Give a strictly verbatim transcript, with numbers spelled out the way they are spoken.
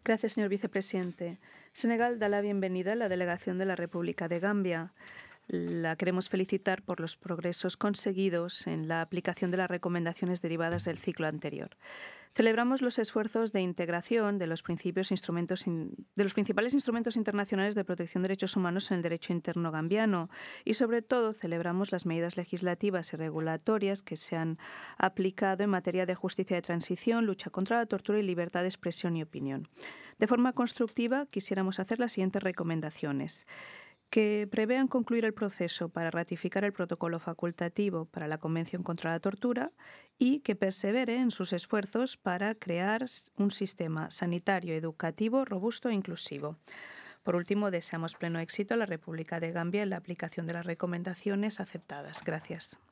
Gracias, señor vicepresidente. Senegal da la bienvenida a la delegación de la República de Gambia. La queremos felicitar por los progresos conseguidos en la aplicación de las recomendaciones derivadas del ciclo anterior. Celebramos los esfuerzos de integración de los, principios, instrumentos in- de los principales instrumentos internacionales de protección de derechos humanos en el derecho interno gambiano y, sobre todo, celebramos las medidas legislativas y regulatorias que se han aplicado en materia de justicia de transición, lucha contra la tortura y libertad de expresión y opinión. De forma constructiva, quisiéramos hacer las siguientes recomendaciones: que prevean concluir el proceso para ratificar el protocolo facultativo para la Convención contra la Tortura y que persevere en sus esfuerzos para crear un sistema sanitario educativo robusto e inclusivo. Por último, deseamos pleno éxito a la República de Gambia en la aplicación de las recomendaciones aceptadas. Gracias.